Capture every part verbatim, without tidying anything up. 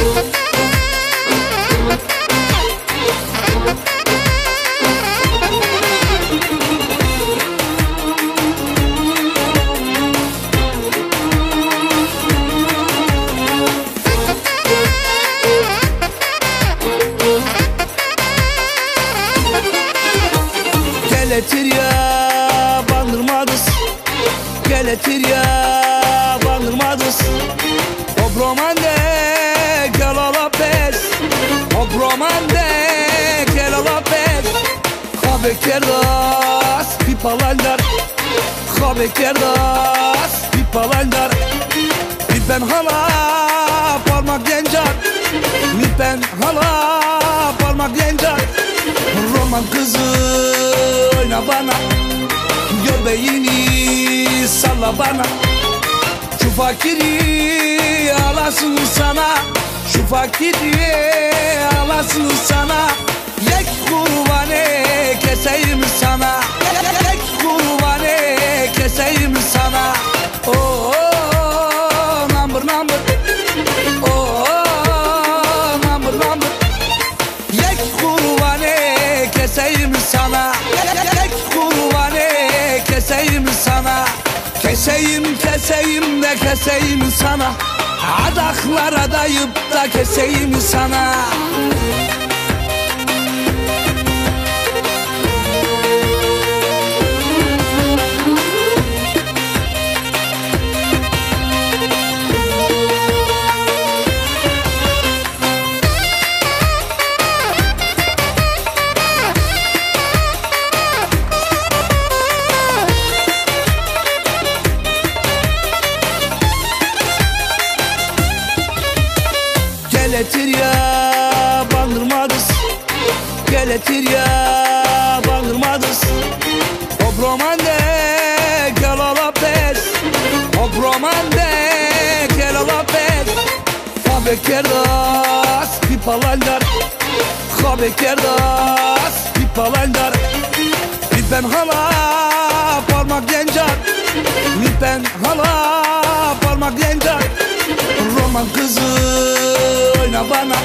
Geletir ya bandırmadız, geletir ya bandırmadız. O bromande gel ala pes, o bromande gel ala pes. Habe kerdas pipalandar, habe kerdas pipalandar. Bir ben hala parmak gencar, bir ben hala parmak gencar. Roman kızı oyna bana, göbeğini salla bana. Şu fakiri alasın sana, şu fakiri alasın sana. Yek kurbane keseyim sana, yek kurbane keseyim sana. Oh, oh number number, oh, oh number number. Yek kurbane keseyim sana, yek kurbane keseyim sana. Keseyim keseyim de keseyim sana, adaklara dayıp da keseyim sana. Geletir ya bandırmadız, geletir ya bandırmadız. O bromande gel ala pes, o bromande gel ala pes. Habe kerdas pipalandar, habe kerdas pipalandar. Bir ben hala parmak gencar, bir ben hala parmak gencar. Roman kızı oyna bana,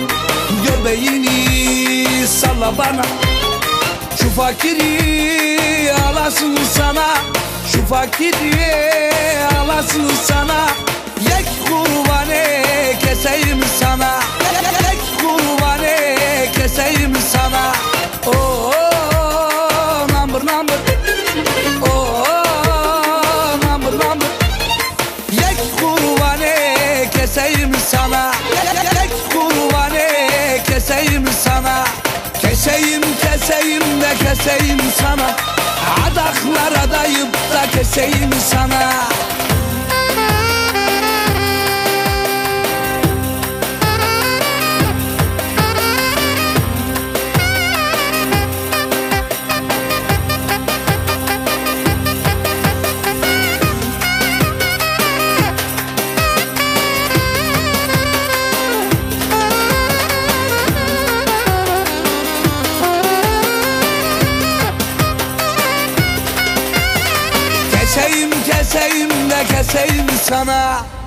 göbeğini salla bana. Şu fakiri alasın sana, şu fakiri alasın sana. Yek kurbane keseyim sana, yek kurbane keseyim sana. Oh, oh number number, oh, oh number number. Yek kurbane keseyim sana, yek kurbane keseyim sana. Keseyim keseyim de keseyim sana, adaklara dayıp da keseyim sana. Keseyim keseyim de keseyim sana,